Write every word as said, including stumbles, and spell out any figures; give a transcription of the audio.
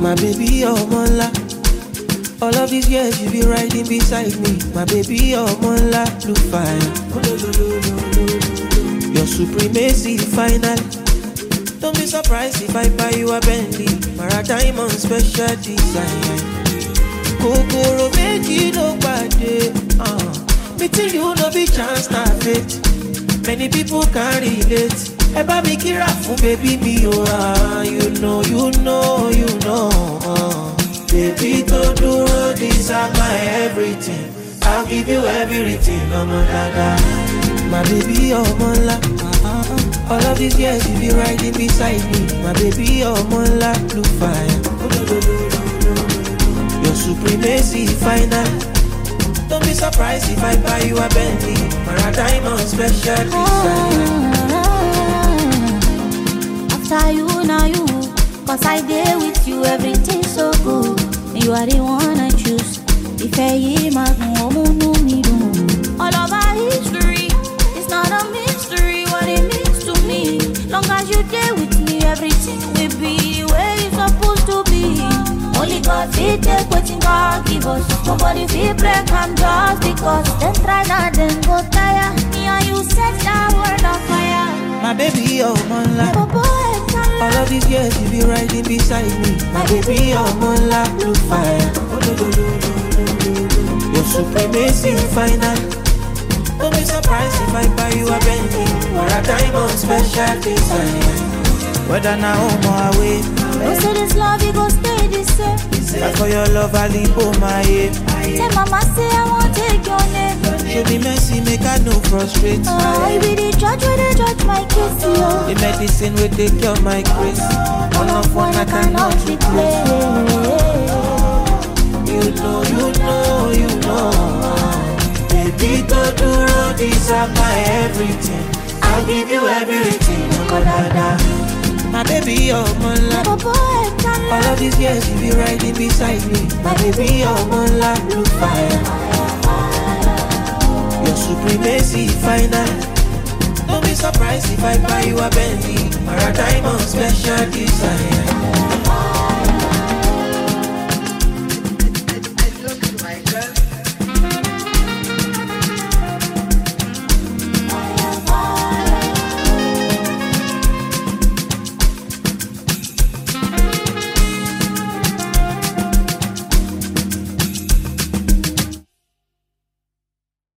My baby, oh Mola. All of these years you be riding beside me. My baby, oh Mola, blue fire. Your supremacy final. Don't be surprised if I buy you a Bentley or a diamond special design. Kokoro meji no bade. Uh, meeting you no be chance na fate. Many people can't relate. Eba mi kira fun baby mi oh ah. You know, you know, you know. Uh. Baby to do this are my everything. I'll give you everything, oh my dada. My baby, oh Mola. All of these years you be riding beside me. My baby, oh Mola, blue fire. Your supremacy final. Don't be surprised if I buy you a Bentley or a diamond special design. After you, now you. Cause I dare with you, everything's so good. You are the one I choose. If I hear my all of our history, it's not a mystery what it means to me. Long as you there with me, everything will be where it's supposed to be. Only God fit take what God give us. Nobody fit break am just because. Then try not, then go tire. Me and you set that world on fire. My baby, oh Mola. All of these years you be riding beside me. My baby, oh Mola, blue fire. Your supremacy final. Don't be surprised if I buy you a Bentley or a diamond special design. Whether now home or away. Don't say this love, you gon' stay the same. That's for your love, I leave on my head. Tell mama say I won't take your name. Show me mercy, make I no frustrate. Oh, you be the judge where they judge my kiss, yo. The medicine will take cure my grace. One of one I cannot replace. You know, you know, you know. Baby, to do all these are my everything. I'll give you everything, oh dada. My baby, oh Mola. All of these years you be riding beside me. My baby, oh Mola, blue fire. Your supremacy final. Don't be surprised if I buy you a Bentley or a diamond special design.